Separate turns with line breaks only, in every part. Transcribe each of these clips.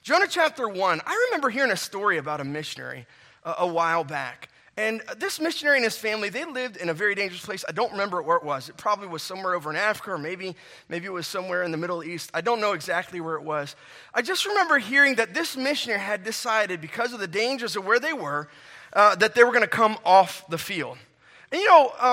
Jonah chapter 1, I remember hearing a story about a missionary a while back. And this missionary and his family, they lived in a very dangerous place. I don't remember where it was. It probably was somewhere over in Africa, or maybe it was somewhere in the Middle East. I don't know exactly where it was. I just remember hearing that this missionary had decided, because of the dangers of where they were, that they were going to come off the field. And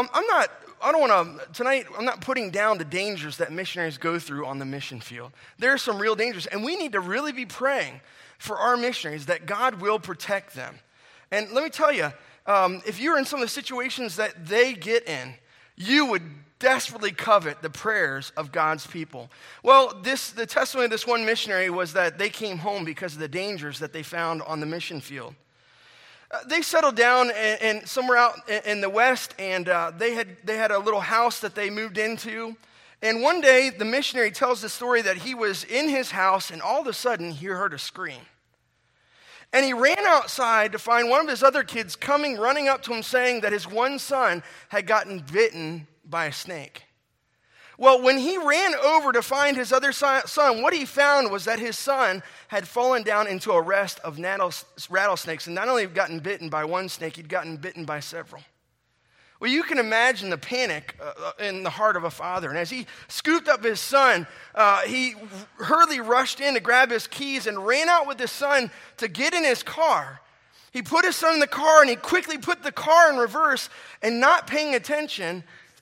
I'm not putting down the dangers that missionaries go through on the mission field. There are some real dangers, and we need to really be praying for our missionaries that God will protect them. And let me tell you, if you're in some of the situations that they get in, you would desperately covet the prayers of God's people. Well, the testimony of this one missionary was that they came home because of the dangers that they found on the mission field. They settled down in somewhere out in the West, and they had a little house that they moved into. And one day, the missionary tells the story that he was in his house, and all of a sudden, he heard a scream. And he ran outside to find one of his other kids running up to him, saying that his one son had gotten bitten by a snake. Well, when he ran over to find his other son, what he found was that his son had fallen down into a nest of rattlesnakes, and not only had gotten bitten by one snake, he'd gotten bitten by several. Well, you can imagine the panic in the heart of a father. And as he scooped up his son, he hurriedly rushed in to grab his keys and ran out with his son to get in his car. He put his son in the car, and he quickly put the car in reverse, and not paying attention,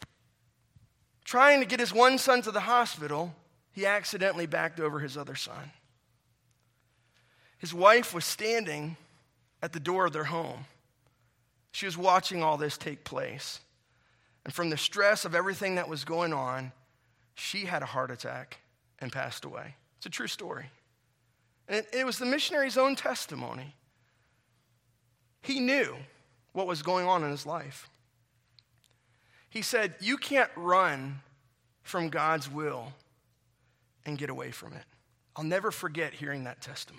trying to get his one son to the hospital, he accidentally backed over his other son. His wife was standing at the door of their home. She was watching all this take place. And from the stress of everything that was going on, she had a heart attack and passed away. It's a true story. And it was the missionary's own testimony. He knew what was going on in his life. He said, you can't run from God's will and get away from it. I'll never forget hearing that testimony.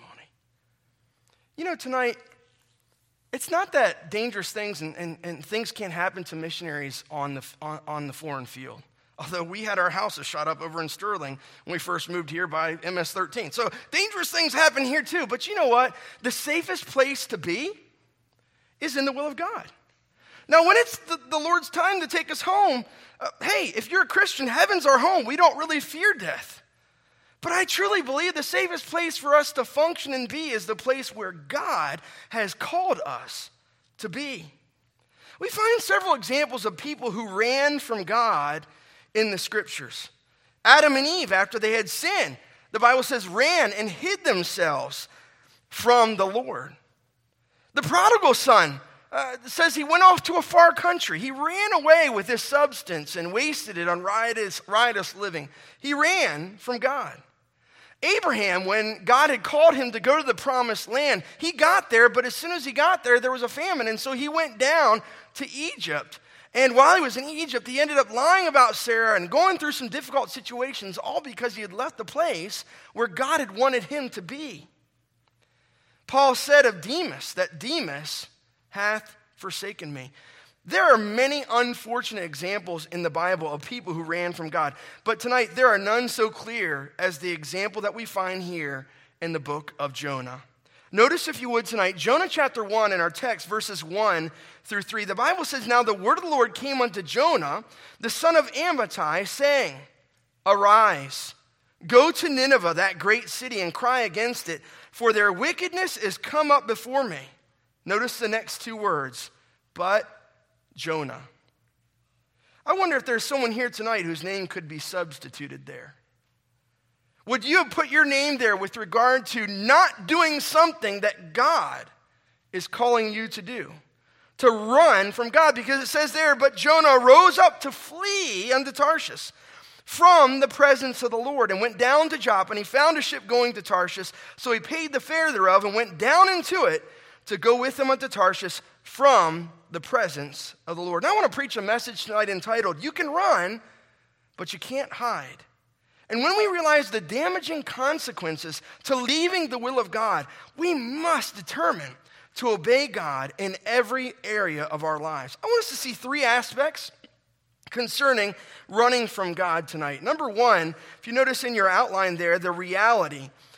You know, tonight, it's not that dangerous things and things can't happen to missionaries on the foreign field. Although we had our houses shot up over in Sterling when we first moved here by MS-13. So dangerous things happen here too. But you know what? The safest place to be is in the will of God. Now, when it's the Lord's time to take us home, hey, if you're a Christian, heaven's our home. We don't really fear death. But I truly believe the safest place for us to function and be is the place where God has called us to be. We find several examples of people who ran from God in the scriptures. Adam and Eve, after they had sinned, the Bible says, ran and hid themselves from the Lord. The prodigal son says he went off to a far country. He ran away with his substance and wasted it on riotous living. He ran from God. Abraham, when God had called him to go to the promised land, he got there, but as soon as he got there, there was a famine, and so he went down to Egypt. And while he was in Egypt, he ended up lying about Sarah and going through some difficult situations, all because he had left the place where God had wanted him to be. Paul said of Demas, that Demas hath forsaken me. There are many unfortunate examples in the Bible of people who ran from God. But tonight, there are none so clear as the example that we find here in the book of Jonah. Notice, if you would, tonight, Jonah chapter 1 in our text, verses 1 through 3. The Bible says, now the word of the Lord came unto Jonah, the son of Amittai, saying, arise, go to Nineveh, that great city, and cry against it, for their wickedness is come up before me. Notice the next two words, but Jonah. I wonder if there's someone here tonight whose name could be substituted there. Would you have put your name there with regard to not doing something that God is calling you to do? To run from God, because it says there, but Jonah rose up to flee unto Tarshish from the presence of the Lord, and went down to Joppa, and he found a ship going to Tarshish. So he paid the fare thereof, and went down into it to go with him unto Tarshish from the presence of the Lord. Now I want to preach a message tonight entitled, You Can Run, but You Can't Hide. And when we realize the damaging consequences to leaving the will of God, we must determine to obey God in every area of our lives. I want us to see three aspects concerning running from God tonight. Number one, if you notice in your outline there, the reality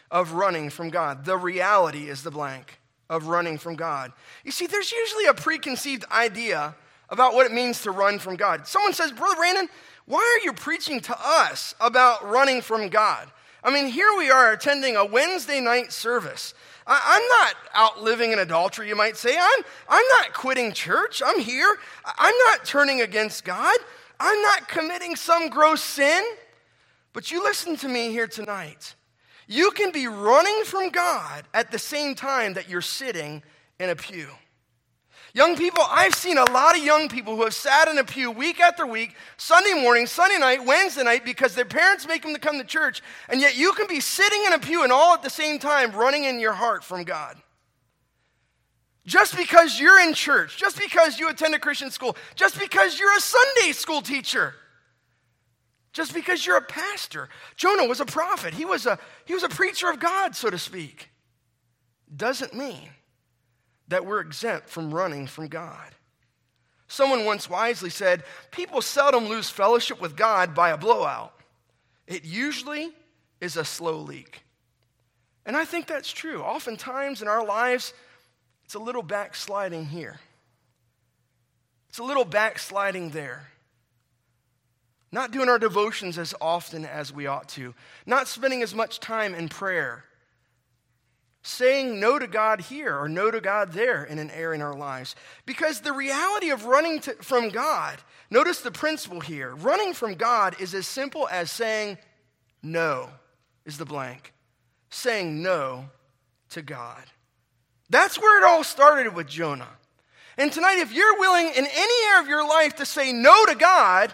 of running from God. The reality is the blank of running from God. You see, there's usually a preconceived idea about what it means to run from God. Someone says, Brother Brandon, why are you preaching to us about running from God? I mean, here we are attending a Wednesday night service. I'm not out living in adultery, you might say. I'm not quitting church. I'm here. I'm not turning against God. I'm not committing some gross sin. But you listen to me here tonight. You can be running from God at the same time that you're sitting in a pew. Young people, I've seen a lot of young people who have sat in a pew week after week, Sunday morning, Sunday night, Wednesday night, because their parents make them to come to church, and yet you can be sitting in a pew and all at the same time running in your heart from God. Just because you're in church, just because you attend a Christian school, just because you're a Sunday school teacher, just because you're a pastor. Jonah was a prophet. He was a preacher of God, so to speak. Doesn't mean that we're exempt from running from God. Someone once wisely said, people seldom lose fellowship with God by a blowout. It usually is a slow leak. And I think that's true. Oftentimes in our lives, it's a little backsliding here. It's a little backsliding there. Not doing our devotions as often as we ought to. Not spending as much time in prayer. Saying no to God here or no to God there in an area in our lives. Because the reality of running from God, notice the principle here. Running from God is as simple as saying no is the blank. Saying no to God. That's where it all started with Jonah. And tonight, if you're willing in any area of your life to say no to God,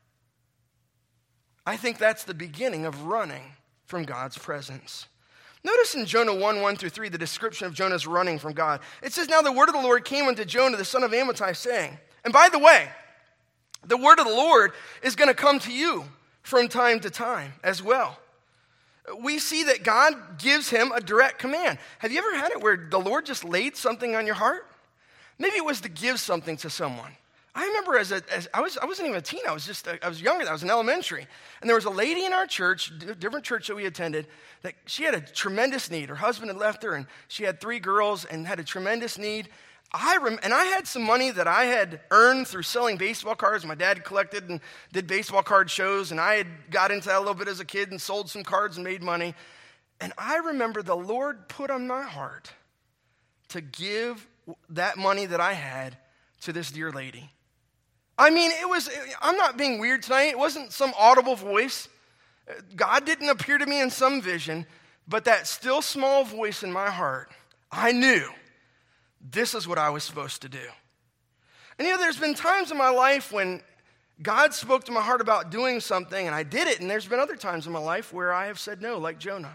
I think that's the beginning of running from God's presence. Notice in Jonah 1:1-3, the description of Jonah's running from God. It says, now the word of the Lord came unto Jonah, the son of Amittai, saying, and by the way, the word of the Lord is going to come to you from time to time as well. We see that God gives him a direct command. Have you ever had it where the Lord just laid something on your heart? Maybe it was to give something to someone. I remember I wasn't even a teen, I was younger, I was in elementary. And there was a lady in our church, different church that we attended, that she had a tremendous need. Her husband had left her, and she had 3 girls and had a tremendous need. And I had some money that I had earned through selling baseball cards. My dad collected and did baseball card shows, and I had got into that a little bit as a kid and sold some cards and made money. And I remember the Lord put on my heart to give that money that I had to this dear lady. I mean, I'm not being weird tonight. It wasn't some audible voice. God didn't appear to me in some vision, but that still small voice in my heart, I knew this is what I was supposed to do. And there's been times in my life when God spoke to my heart about doing something, and I did it, and there's been other times in my life where I have said no, like Jonah.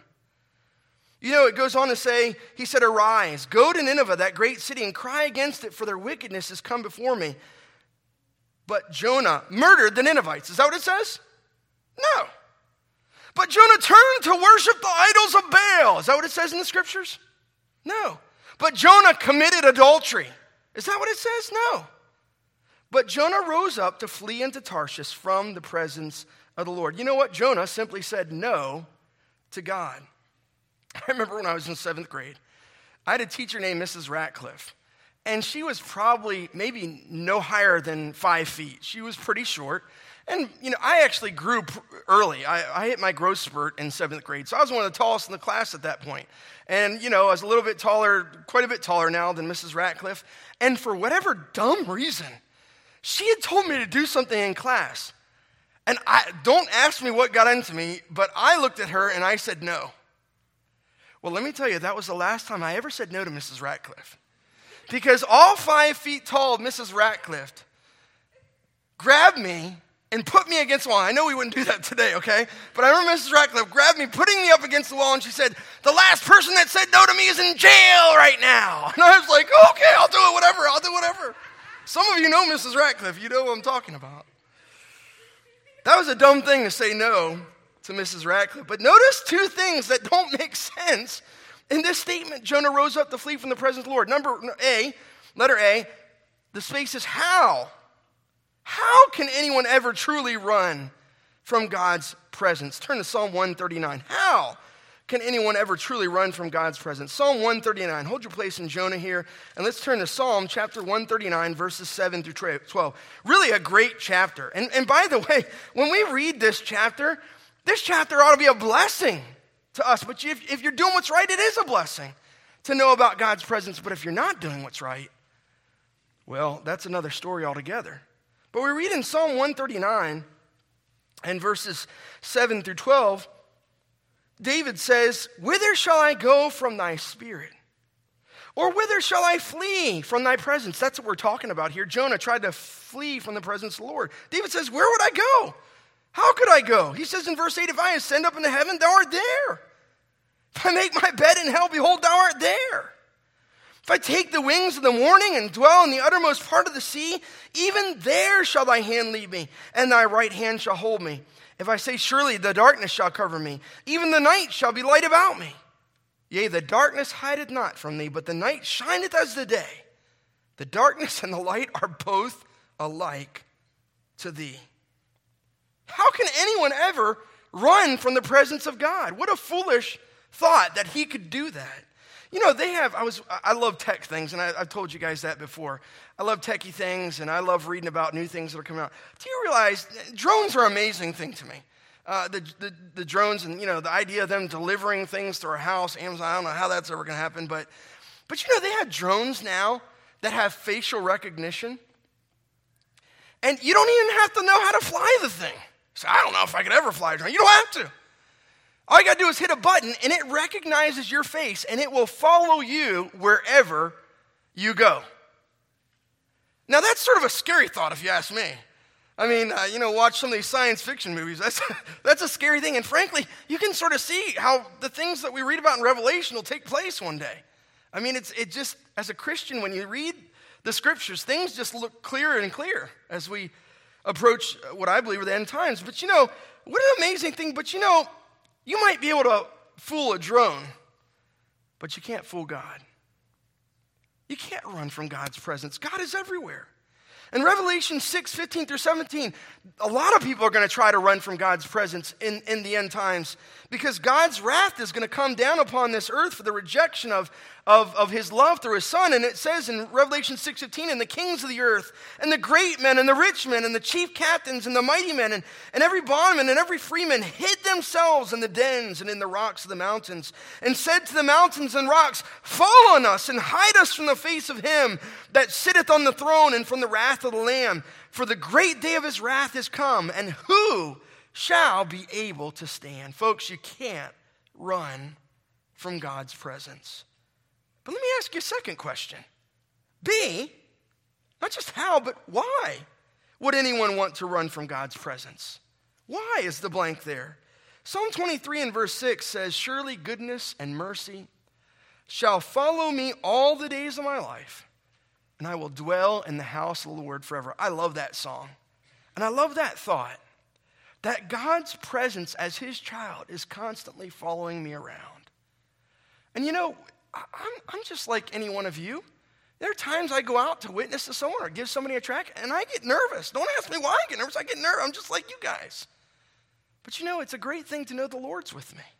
It goes on to say, he said, arise, go to Nineveh, that great city, and cry against it, for their wickedness has come before me. But Jonah murdered the Ninevites. Is that what it says? No. But Jonah turned to worship the idols of Baal. Is that what it says in the scriptures? No. But Jonah committed adultery. Is that what it says? No. But Jonah rose up to flee into Tarshish from the presence of the Lord. You know what? Jonah simply said no to God. I remember when I was in 7th grade, I had a teacher named Mrs. Ratcliffe. And she was probably maybe no higher than 5 feet. She was pretty short. And, I actually grew early. I hit my growth spurt in 7th grade. So I was one of the tallest in the class at that point. And, I was a little bit taller, quite a bit taller now than Mrs. Ratcliffe. And for whatever dumb reason, she had told me to do something in class. And don't ask me what got into me, but I looked at her and I said no. Well, let me tell you, that was the last time I ever said no to Mrs. Ratcliffe. Because all 5 feet tall Mrs. Ratcliffe grabbed me and put me against the wall. I know we wouldn't do that today, okay? But I remember Mrs. Ratcliffe grabbed me, putting me up against the wall, and she said, the last person that said no to me is in jail right now. And I was like, okay, I'll do whatever. Some of you know Mrs. Ratcliffe. You know what I'm talking about. That was a dumb thing to say no to Mrs. Ratcliffe. But notice 2 things that don't make sense in this statement. Jonah rose up to flee from the presence of the Lord. Letter A, the space is how. How can anyone ever truly run from God's presence? Turn to Psalm 139. How can anyone ever truly run from God's presence? Psalm 139. Hold your place in Jonah here, and let's turn to Psalm chapter 139, verses 7 through 12. Really a great chapter. And by the way, when we read this chapter ought to be a blessing to us. But if you're doing what's right, it is a blessing to know about God's presence. But if you're not doing what's right, well, that's another story altogether. But we read in Psalm 139 and verses 7 through 12, David says, "Whither shall I go from thy spirit? Or whither shall I flee from thy presence?" That's what we're talking about here. Jonah tried to flee from the presence of the Lord. David says, "Where would I go? How could I go?" He says in verse 8, "If I ascend up into heaven, thou art there. If I make my bed in hell, behold, thou art there. If I take the wings of the morning and dwell in the uttermost part of the sea, even there shall thy hand lead me, and thy right hand shall hold me. If I say, surely the darkness shall cover me, even the night shall be light about me. Yea, the darkness hideth not from thee, but the night shineth as the day. The darkness and the light are both alike to thee." How can anyone ever run from the presence of God? What a foolish thought that he could do that. You know, I love tech things, and I've told you guys that before. I love techie things, and I love reading about new things that are coming out. Do you realize drones are an amazing thing to me? The drones and, the idea of them delivering things to our house, Amazon, I don't know how that's ever going to happen, but they have drones now that have facial recognition, and you don't even have to know how to fly the thing. So I don't know if I could ever fly a drone. You don't have to. All you got to do is hit a button, and it recognizes your face, and it will follow you wherever you go. Now, that's sort of a scary thought, if you ask me. I mean, watch some of these science fiction movies. That's a scary thing. And frankly, you can sort of see how the things that we read about in Revelation will take place one day. I mean, it just, as a Christian, when you read the scriptures, things just look clearer and clearer as we approach what I believe are the end times. But what an amazing thing. But you might be able to fool a drone, but you can't fool God. You can't run from God's presence. God is everywhere. In Revelation 6:15 through 17, a lot of people are going to try to run from God's presence in the end times because God's wrath is going to come down upon this earth for the rejection of his love through his son. And it says in Revelation 6:15, "And the kings of the earth, and the great men, and the rich men, and the chief captains, and the mighty men, and every bondman, and every freeman hid themselves in the dens and in the rocks of the mountains, and said to the mountains and rocks, Fall on us, and hide us from the face of him that sitteth on the throne, and from the wrath of the Lamb. For the great day of his wrath is come, and who shall be able to stand?" Folks, you can't run from God's presence. But let me ask you a second question. B, not just how, but why would anyone want to run from God's presence? Why is the blank there? Psalm 23 and verse 6 says, "Surely goodness and mercy shall follow me all the days of my life, and I will dwell in the house of the Lord forever." I love that song. And I love that thought, that God's presence as his child is constantly following me around. And I'm just like any one of you. There are times I go out to witness to someone or give somebody a tract, and I get nervous. Don't ask me why I get nervous. I get nervous. I'm just like you guys. But it's a great thing to know the Lord's with me.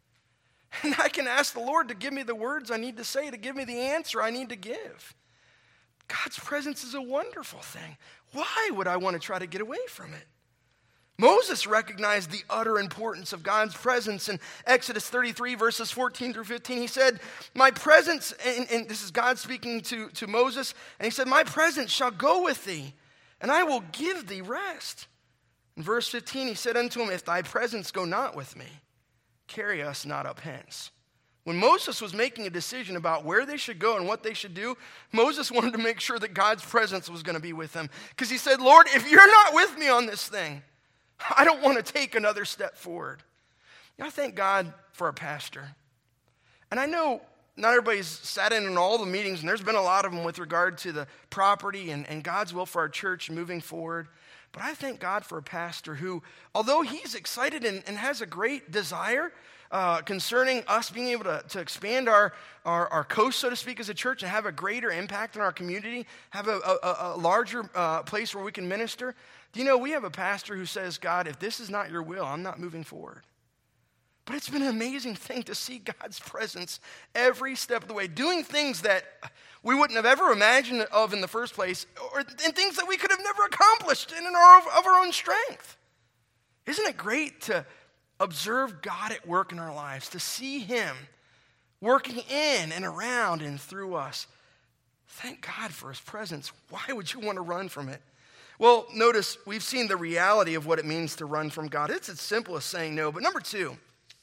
And I can ask the Lord to give me the words I need to say, to give me the answer I need to give. God's presence is a wonderful thing. Why would I want to try to get away from it? Moses recognized the utter importance of God's presence in Exodus 33, verses 14 through 15. He said, "My presence," and this is God speaking to Moses, and he said, "My presence shall go with thee, and I will give thee rest." In verse 15, he said unto him, "If thy presence go not with me, carry us not up hence." When Moses was making a decision about where they should go and what they should do, Moses wanted to make sure that God's presence was going to be with him. Because he said, "Lord, if you're not with me on this thing, I don't want to take another step forward." I thank God for our pastor. And I know not everybody's sat in on all the meetings, and there's been a lot of them with regard to the property and God's will for our church moving forward. But I thank God for a pastor who, although he's excited and has a great desire concerning us being able to expand our coast, so to speak, as a church and have a greater impact in our community, have a larger place where we can minister. Do you know, we have a pastor who says, "God, if this is not your will, I'm not moving forward." But it's been an amazing thing to see God's presence every step of the way, doing things that we wouldn't have ever imagined of in the first place, and things that we could have never accomplished of our own strength. Isn't it great to observe God at work in our lives, to see him working in and around and through us? Thank God for his presence. Why would you want to run from it? Well, notice we've seen the reality of what it means to run from God. It's as simple as saying no. But number two,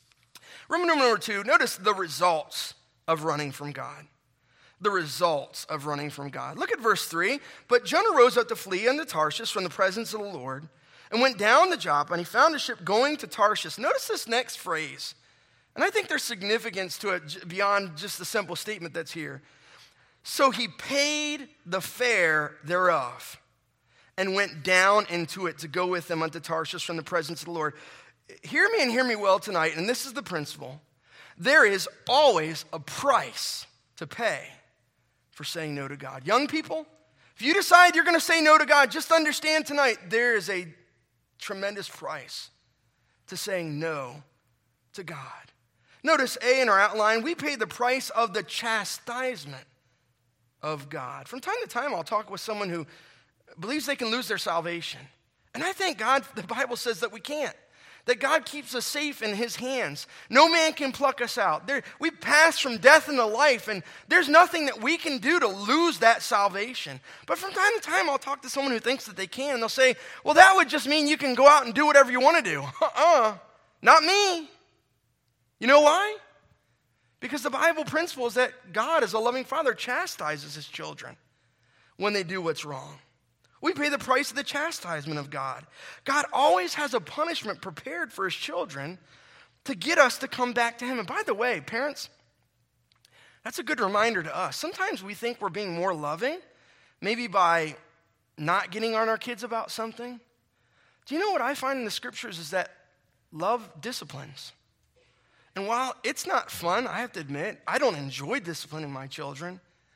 notice the results of running from God. The results of running from God. Look at verse 3. But Jonah rose up to flee unto Tarshish from the presence of the Lord and went down to Joppa, and he found a ship going to Tarshish. Notice this next phrase. And I think there's significance to it beyond just the simple statement that's here. So he paid the fare thereof and went down into it to go with them unto Tarshish from the presence of the Lord. Hear me and hear me well tonight, and this is the principle. There is always a price to pay for saying no to God. Young people, if you decide you're going to say no to God, just understand tonight there is a tremendous price to saying no to God. Notice A in our outline, we pay the price of the chastisement of God. From time to time, I'll talk with someone who believes they can lose their salvation. And I thank God the Bible says that we can't. That God keeps us safe in his hands. No man can pluck us out. We pass from death into life, and there's nothing that we can do to lose that salvation. But from time to time, I'll talk to someone who thinks that they can, and they'll say, well, that would just mean you can go out and do whatever you want to do. Not me. You know why? Because the Bible principle is that God, as a loving father, chastises his children when they do what's wrong. We pay the price of the chastisement of God. God always has a punishment prepared for his children to get us to come back to him. And by the way, parents, that's a good reminder to us. Sometimes we think we're being more loving, maybe by not getting on our kids about something. Do you know what I find in the scriptures is that love disciplines. And while it's not fun, I have to admit, I don't enjoy disciplining my children.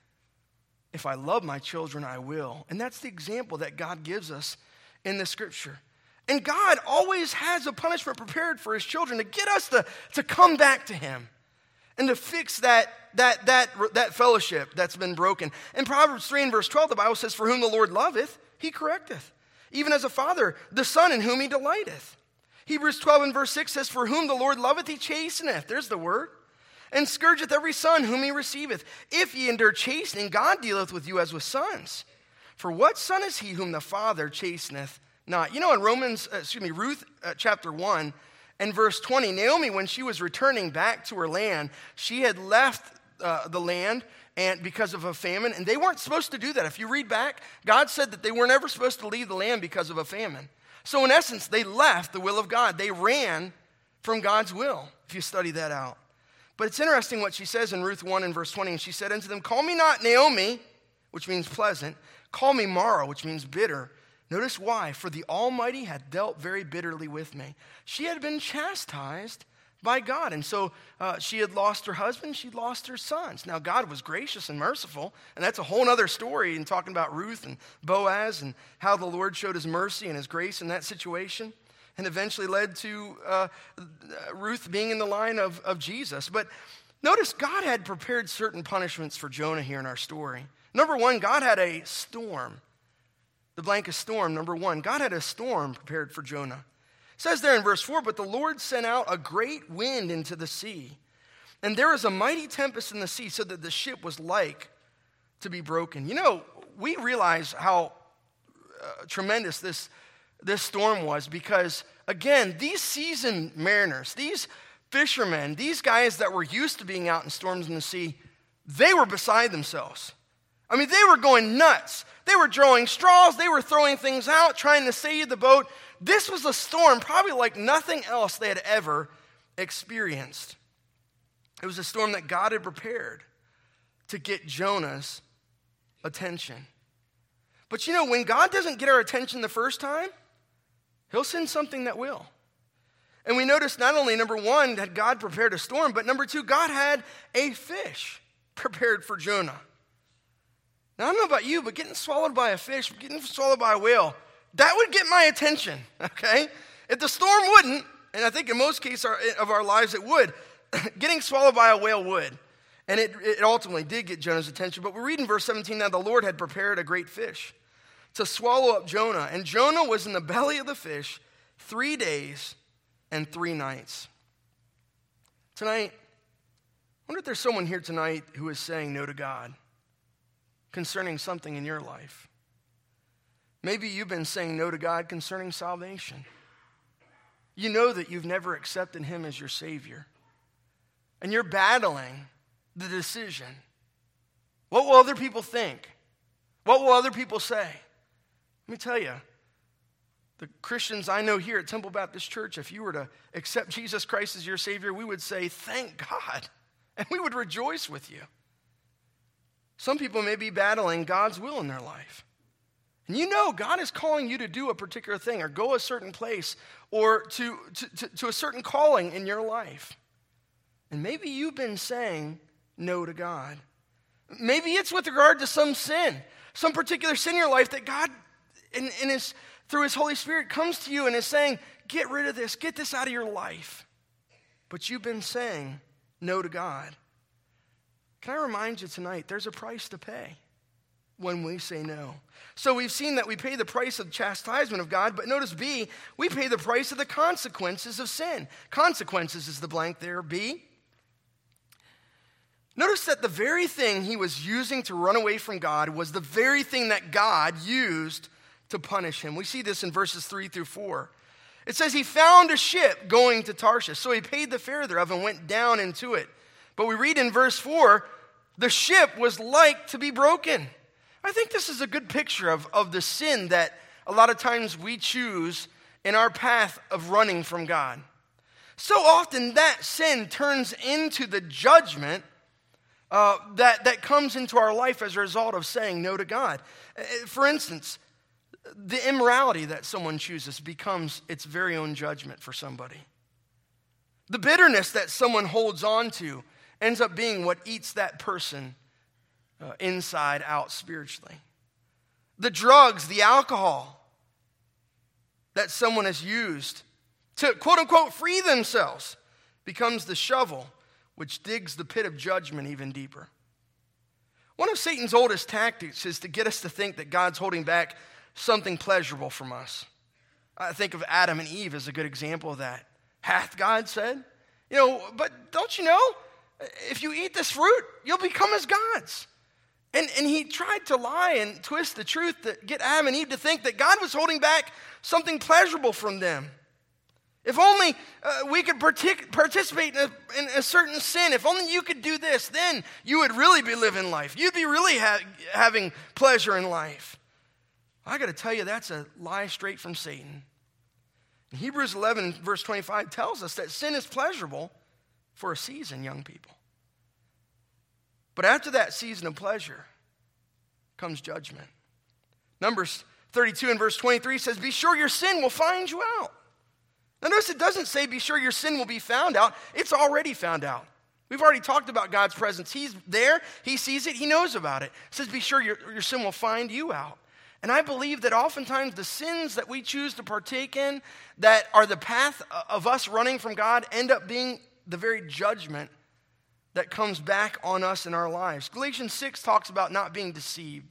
If I love my children, I will. And that's the example that God gives us in the scripture. And God always has a punishment prepared for his children to get us to come back to him and to fix that fellowship that's been broken. In Proverbs 3 and verse 12, the Bible says, for whom the Lord loveth, he correcteth. Even as a father, the son in whom he delighteth. Hebrews 12 and verse 6 says, for whom the Lord loveth, he chasteneth. There's the word. And scourgeth every son whom he receiveth. If ye endure chastening, God dealeth with you as with sons. For what son is he whom the Father chasteneth not? You know, in Ruth chapter 1 and verse 20, Naomi, when she was returning back to her land, she had left the land and because of a famine, and they weren't supposed to do that. If you read back, God said that they weren't ever supposed to leave the land because of a famine. So in essence, they left the will of God. They ran from God's will, if you study that out. But it's interesting what she says in Ruth 1 and verse 20. And she said unto them, call me not Naomi, which means pleasant. Call me Mara, which means bitter. Notice why. For the Almighty had dealt very bitterly with me. She had been chastised by God. And so she had lost her husband. She'd lost her sons. Now, God was gracious and merciful. And that's a whole other story in talking about Ruth and Boaz and how the Lord showed his mercy and his grace in that situation. And eventually led to Ruth being in the line of Jesus. But notice God had prepared certain punishments for Jonah here in our story. Number one, God had a storm. The blank is storm, number one. God had a storm prepared for Jonah. It says there in verse 4, but the Lord sent out a great wind into the sea. And there was a mighty tempest in the sea so that the ship was like to be broken. You know, we realize how tremendous this storm was because, again, these seasoned mariners, these fishermen, these guys that were used to being out in storms in the sea, they were beside themselves. I mean, they were going nuts. They were drawing straws. They were throwing things out, trying to save the boat. This was a storm probably like nothing else they had ever experienced. It was a storm that God had prepared to get Jonah's attention. But you know, when God doesn't get our attention the first time, he'll send something that will. And we notice not only, number one, that God prepared a storm, but number two, God had a fish prepared for Jonah. Now, I don't know about you, but getting swallowed by a fish, getting swallowed by a whale, that would get my attention, okay? If the storm wouldn't, And I think in most cases of our lives it would. Getting swallowed by a whale would. And it ultimately did get Jonah's attention. But we read in verse 17 that the Lord had prepared a great fish to swallow up Jonah. And Jonah was in the belly of the fish 3 days and 3 nights. Tonight, I wonder if there's someone here tonight who is saying no to God concerning something in your life. Maybe you've been saying no to God concerning salvation. You know that you've never accepted him as your Savior. And you're battling the decision. What will other people think? What will other people say? Let me tell you, the Christians I know here at Temple Baptist Church, if you were to accept Jesus Christ as your Savior, we would say, thank God. And we would rejoice with you. Some people may be battling God's will in their life. And you know God is calling you to do a particular thing or go a certain place or to a certain calling in your life. And maybe you've been saying no to God. Maybe it's with regard to some sin, some particular sin in your life that God, through his Holy Spirit, comes to you and is saying, get rid of this, get this out of your life. But you've been saying no to God. Can I remind you tonight, there's a price to pay when we say no. So we've seen that we pay the price of chastisement of God, but notice B, we pay the price of the consequences of sin. Consequences is the blank there, B. Notice that the very thing he was using to run away from God was the very thing that God used to punish him. We see this in verses 3 through 4. It says he found a ship going to Tarshish, so he paid the fare thereof and went down into it. But we read in verse 4, the ship was like to be broken. I think this is a good picture of the sin that a lot of times we choose in our path of running from God. So often that sin turns into the judgment that comes into our life as a result of saying no to God. For instance, the immorality that someone chooses becomes its very own judgment for somebody. The bitterness that someone holds on to ends up being what eats that person inside out spiritually. The drugs, the alcohol that someone has used to quote unquote free themselves becomes the shovel which digs the pit of judgment even deeper. One of Satan's oldest tactics is to get us to think that God's holding back something pleasurable from us. I think of Adam and Eve as a good example of that. Hath God said? But don't you know, if you eat this fruit, you'll become as gods. And he tried to lie and twist the truth to get Adam and Eve to think that God was holding back something pleasurable from them. If only we could participate in a certain sin, if only you could do this, then you would really be living life. You'd be really having pleasure in life. I got to tell you, that's a lie straight from Satan. And Hebrews 11, verse 25 tells us that sin is pleasurable for a season, young people. But after that season of pleasure comes judgment. Numbers 32 and verse 23 says, be sure your sin will find you out. Now notice it doesn't say be sure your sin will be found out. It's already found out. We've already talked about God's presence. He's there. He sees it. He knows about it. It says be sure your sin will find you out. And I believe that oftentimes the sins that we choose to partake in that are the path of us running from God end up being the very judgment that comes back on us in our lives. Galatians 6 talks about not being deceived.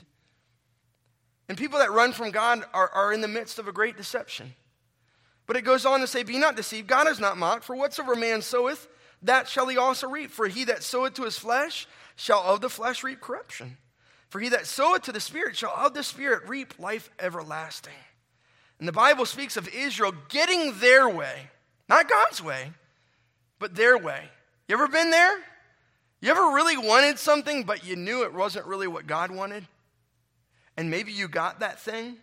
And people that run from God are in the midst of a great deception. But it goes on to say, be not deceived, God is not mocked, for whatsoever man soweth, that shall he also reap. For he that soweth to his flesh shall of the flesh reap corruption. For he that soweth to the Spirit shall of the Spirit reap life everlasting. And the Bible speaks of Israel getting their way, not God's way, but their way. You ever been there? You ever really wanted something, but you knew it wasn't really what God wanted? And maybe you got that thing?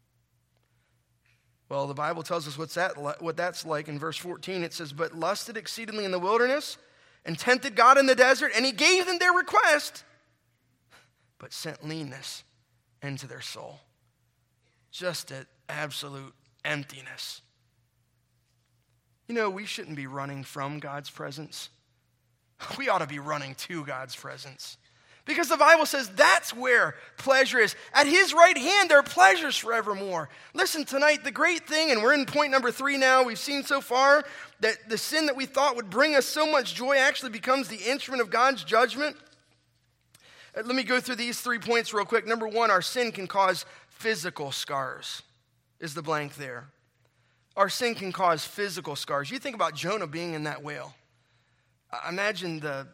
Well, the Bible tells us what that's like. In verse 14, it says, but lusted exceedingly in the wilderness and tempted God in the desert, and he gave them their request, but sent leanness into their soul. Just an absolute emptiness. We shouldn't be running from God's presence. We ought to be running to God's presence. Because the Bible says that's where pleasure is. At his right hand, there are pleasures forevermore. Listen, tonight, the great thing, and we're in point number 3 now, we've seen so far that the sin that we thought would bring us so much joy actually becomes the instrument of God's judgment. Let me go through these 3 points real quick. Number 1, our sin can cause physical scars, is the blank there. Our sin can cause physical scars. You think about Jonah being in that whale. Imagine the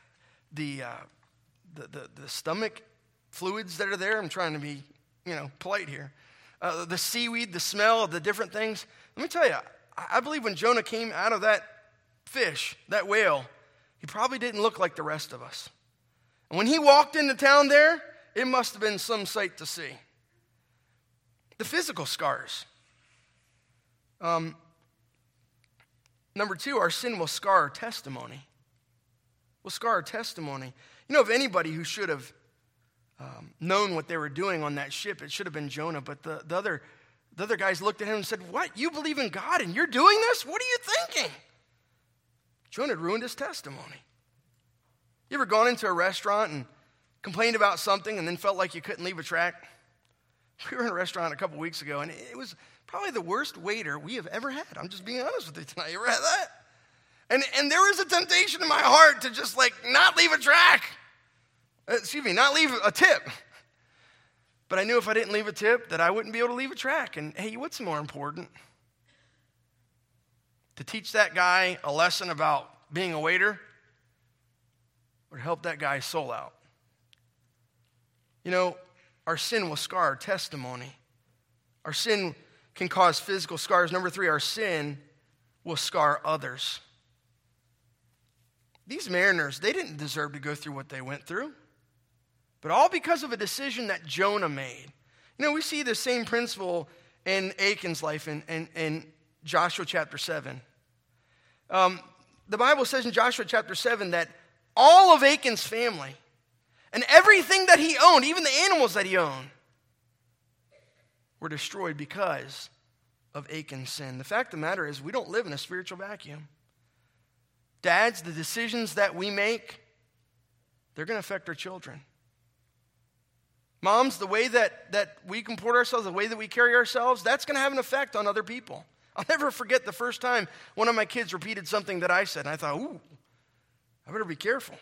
stomach fluids that are there. I'm trying to be, polite here. The seaweed, the smell of the different things. Let me tell you, I believe when Jonah came out of that fish, that whale, he probably didn't look like the rest of us. And when he walked into town there, it must have been some sight to see. The physical scars. Number 2, our sin will scar our testimony. Will scar our testimony. Of anybody who should have known what they were doing on that ship, it should have been Jonah. But the other guys looked at him and said, "What? You believe in God and you're doing this? What are you thinking?" Jonah had ruined his testimony. You ever gone into a restaurant and complained about something and then felt like you couldn't leave a track? We were in a restaurant a couple weeks ago, and it was probably the worst waiter we have ever had. I'm just being honest with you tonight. You ever had that? And there was a temptation in my heart to just not leave a track. Not leave a tip. But I knew if I didn't leave a tip that I wouldn't be able to leave a track. And hey, what's more important? To teach that guy a lesson about being a waiter or to help that guy's soul out? Our sin will scar our testimony. Our sin can cause physical scars. Number 3, our sin will scar others. These mariners, they didn't deserve to go through what they went through. But all because of a decision that Jonah made. We see the same principle in Achan's life in Joshua chapter 7. The Bible says in Joshua chapter 7 that all of Achan's family and everything that he owned, even the animals that he owned, were destroyed because of Achan's sin. The fact of the matter is we don't live in a spiritual vacuum. Dads, the decisions that we make, they're going to affect our children. Moms, the way that we comport ourselves, the way that we carry ourselves, that's going to have an effect on other people. I'll never forget the first time one of my kids repeated something that I said, and I thought, ooh, I better be careful.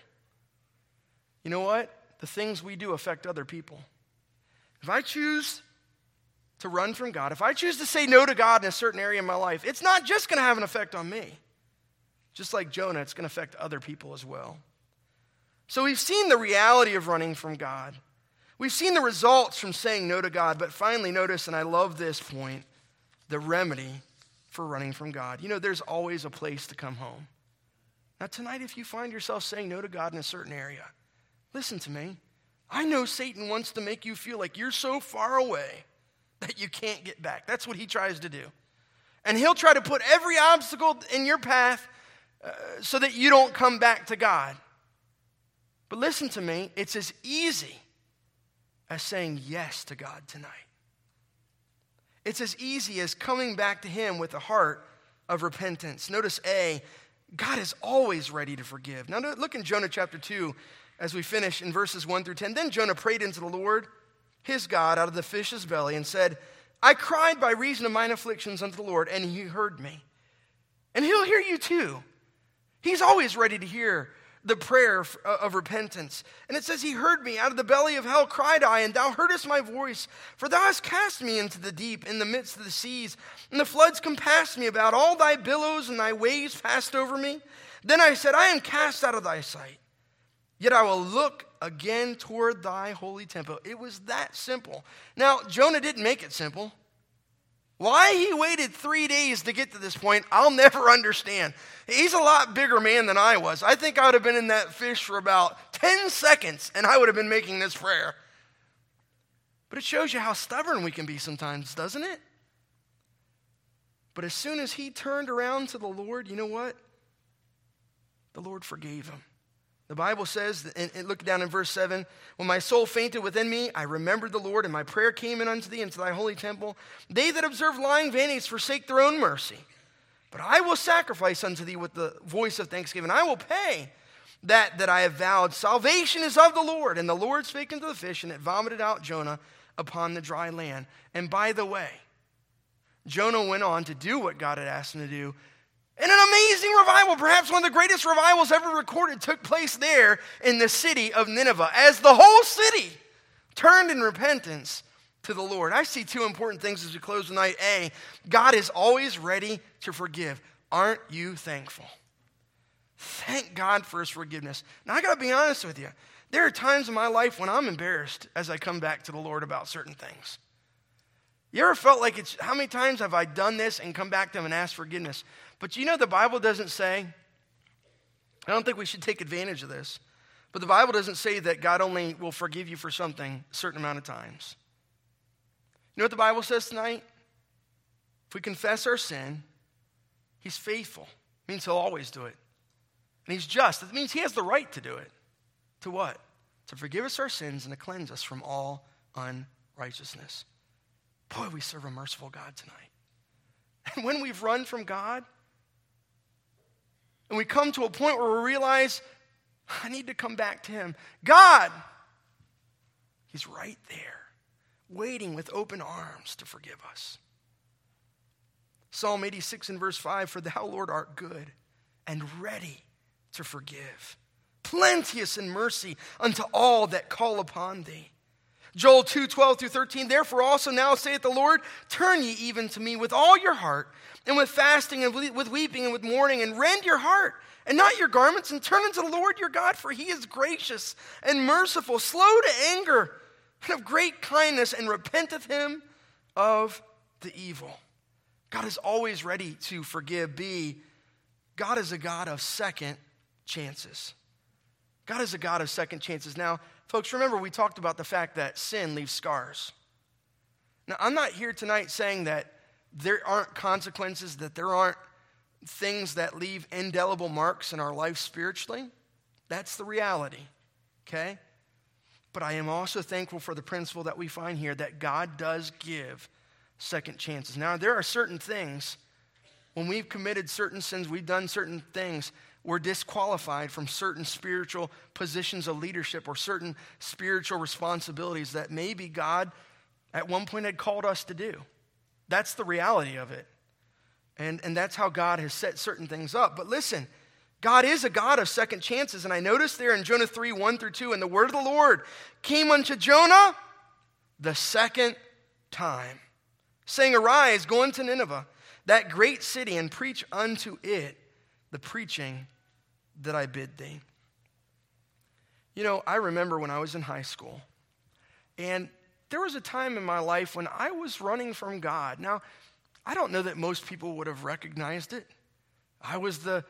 You know what? The things we do affect other people. If I choose to run from God, if I choose to say no to God in a certain area of my life, it's not just going to have an effect on me. Just like Jonah, it's going to affect other people as well. So we've seen the reality of running from God. We've seen the results from saying no to God, but finally notice, and I love this point, the remedy for running from God. There's always a place to come home. Now tonight, if you find yourself saying no to God in a certain area, listen to me. I know Satan wants to make you feel like you're so far away that you can't get back. That's what he tries to do. And he'll try to put every obstacle in your path so that you don't come back to God. But listen to me, it's as easy as saying yes to God tonight. It's as easy as coming back to him with a heart of repentance. Notice A, God is always ready to forgive. Now look in Jonah chapter 2 as we finish in verses 1 through 10. Then Jonah prayed unto the Lord, his God, out of the fish's belly and said, I cried by reason of mine afflictions unto the Lord, and he heard me. And he'll hear you too. He's always ready to hear the prayer of repentance. And it says, he heard me. Out of the belly of hell cried I, and thou heardest my voice. For thou hast cast me into the deep, in the midst of the seas. And the floods compassed me about. All thy billows and thy waves passed over me. Then I said, I am cast out of thy sight. Yet I will look again toward thy holy temple. It was that simple. Now, Jonah didn't make it simple. Why he waited 3 days to get to this point, I'll never understand. He's a lot bigger man than I was. I think I would have been in that fish for about 10 seconds, and I would have been making this prayer. But it shows you how stubborn we can be sometimes, doesn't it? But as soon as he turned around to the Lord, you know what? The Lord forgave him. The Bible says, and look down in verse 7, when my soul fainted within me, I remembered the Lord, and my prayer came in unto thee, into thy holy temple. They that observe lying vanities forsake their own mercy. But I will sacrifice unto thee with the voice of thanksgiving. I will pay that I have vowed. Salvation is of the Lord. And the Lord spake unto the fish, and it vomited out Jonah upon the dry land. And by the way, Jonah went on to do what God had asked him to do. And an amazing revival, perhaps one of the greatest revivals ever recorded, took place there in the city of Nineveh, as the whole city turned in repentance to the Lord. I see two important things as we close tonight. A, God is always ready to forgive. Aren't you thankful? Thank God for his forgiveness. Now, I got to be honest with you. There are times in my life when I'm embarrassed as I come back to the Lord about certain things. You ever felt like how many times have I done this and come back to him and asked forgiveness? But you know the Bible doesn't say, I don't think we should take advantage of this, but the Bible doesn't say that God only will forgive you for something a certain amount of times. You know what the Bible says tonight? If we confess our sin, he's faithful. It means he'll always do it. And he's just. It means he has the right to do it. To what? To forgive us our sins and to cleanse us from all unrighteousness. Boy, we serve a merciful God tonight. And when we've run from God, and we come to a point where we realize, I need to come back to him. God, he's right there, waiting with open arms to forgive us. Psalm 86 and verse 5, for thou, Lord, art good and ready to forgive, plenteous in mercy unto all that call upon thee. Joel 2:12-13, therefore also now saith the Lord, turn ye even to me with all your heart, and with fasting, and with weeping, and with mourning, and rend your heart, and not your garments, and turn unto the Lord your God, for he is gracious and merciful, slow to anger, and of great kindness, and repenteth him of the evil. God is always ready to forgive. B, God is a God of second chances. God is a God of second chances. Now, folks, remember we talked about the fact that sin leaves scars. Now, I'm not here tonight saying that there aren't consequences, that there aren't things that leave indelible marks in our life spiritually. That's the reality, okay? But I am also thankful for the principle that we find here, that God does give second chances. Now, there are certain things, when we've committed certain sins, we've done certain things, we're disqualified from certain spiritual positions of leadership or certain spiritual responsibilities that maybe God at one point had called us to do. That's the reality of it. And that's how God has set certain things up. But listen, God is a God of second chances. And I noticed there in Jonah 3:1-2, and the word of the Lord came unto Jonah the second time, saying, arise, go unto Nineveh, that great city, and preach unto it the preaching that I bid thee. You know, I remember when I was in high school, and there was a time in my life when I was running from God. Now, I don't know that most people would have recognized it. I was the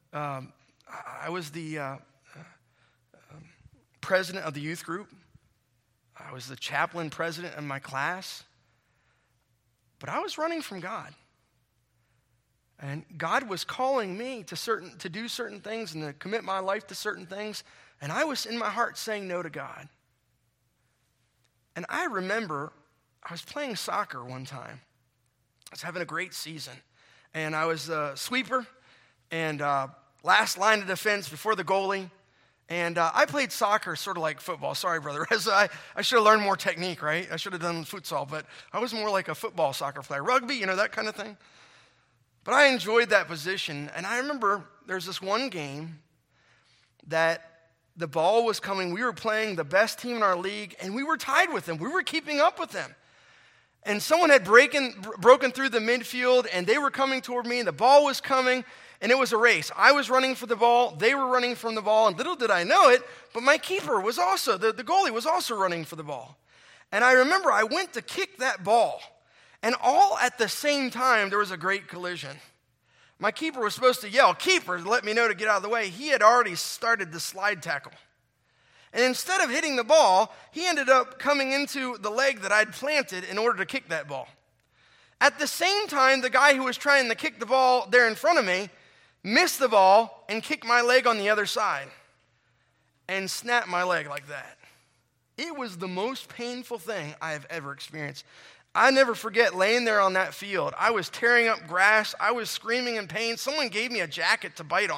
president of the youth group. I was the chaplain president of my class. But I was running from God. And God was calling me to do certain things and to commit my life to certain things. And I was in my heart saying no to God. And I remember I was playing soccer one time. I was having a great season. And I was a sweeper and last line of defense before the goalie. And I played soccer sort of like football. Sorry, brother. I should have learned more technique, right? I should have done futsal. But I was more like a football soccer player. Rugby, that kind of thing. But I enjoyed that position. And I remember there's this one game that the ball was coming. We were playing the best team in our league, and we were tied with them. We were keeping up with them. And someone had broken through the midfield, and they were coming toward me, and the ball was coming, and it was a race. I was running for the ball. They were running from the ball, and little did I know it, but my keeper was also, the goalie was also running for the ball. And I remember I went to kick that ball, and all at the same time, there was a great collision. My keeper was supposed to yell, keeper, to let me know to get out of the way. He had already started the slide tackle. And instead of hitting the ball, he ended up coming into the leg that I'd planted in order to kick that ball. At the same time, the guy who was trying to kick the ball there in front of me missed the ball and kicked my leg on the other side and snapped my leg like that. It was the most painful thing I have ever experienced. I never forget laying there on that field. I was tearing up grass. I was screaming in pain. Someone gave me a jacket to bite on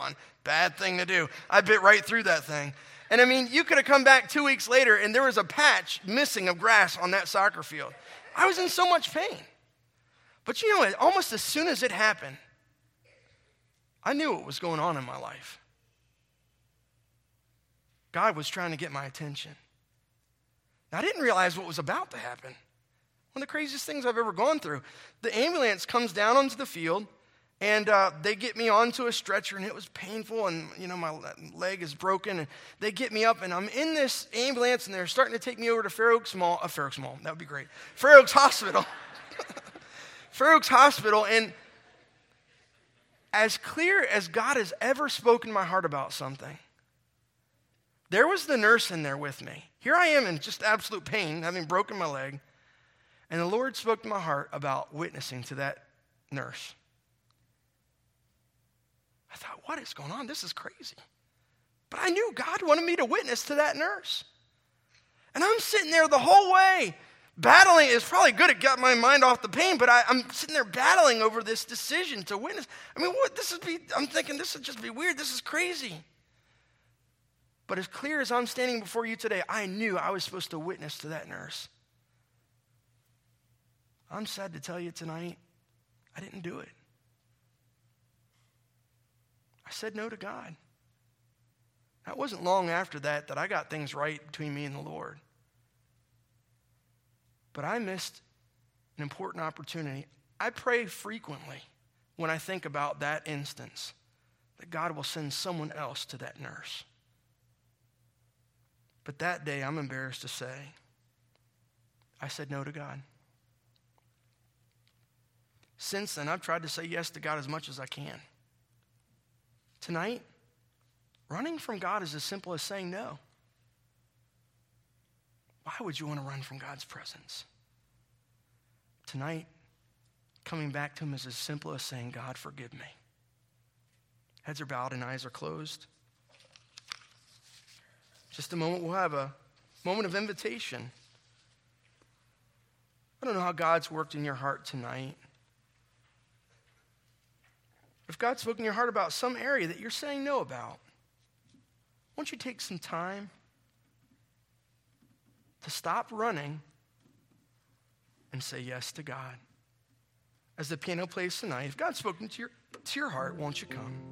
Bad thing to do. I bit right through that thing. And I mean, you could have come back 2 weeks later and there was a patch missing of grass on that soccer field. I was in so much pain. But you know what? Almost as soon as it happened, I knew what was going on in my life. God was trying to get my attention. Now, I didn't realize what was about to happen. One of the craziest things I've ever gone through. The ambulance comes down onto the field, and they get me onto a stretcher, and it was painful, and, my leg is broken, and they get me up, and I'm in this ambulance, and they're starting to take me over to Fair Oaks Mall, that would be great, Fair Oaks Hospital. Fair Oaks Hospital, and as clear as God has ever spoken to my heart about something, there was the nurse in there with me. Here I am in just absolute pain, having broken my leg, and the Lord spoke to my heart about witnessing to that nurse. I thought, what is going on? This is crazy. But I knew God wanted me to witness to that nurse. And I'm sitting there the whole way, battling. It's probably good it got my mind off the pain, but I'm sitting there battling over this decision to witness. I mean, I'm thinking this would just be weird. This is crazy. But as clear as I'm standing before you today, I knew I was supposed to witness to that nurse. I'm sad to tell you tonight, I didn't do it. I said no to God. It wasn't long after that I got things right between me and the Lord. But I missed an important opportunity. I pray frequently when I think about that instance that God will send someone else to that nurse. But that day, I'm embarrassed to say, I said no to God. Since then, I've tried to say yes to God as much as I can. Tonight, running from God is as simple as saying no. Why would you want to run from God's presence? Tonight, coming back to him is as simple as saying, God, forgive me. Heads are bowed and eyes are closed. Just a moment, we'll have a moment of invitation. I don't know how God's worked in your heart tonight. If God's spoken in your heart about some area that you're saying no about, won't you take some time to stop running and say yes to God? As the piano plays tonight, if God's spoken to your heart, won't you come?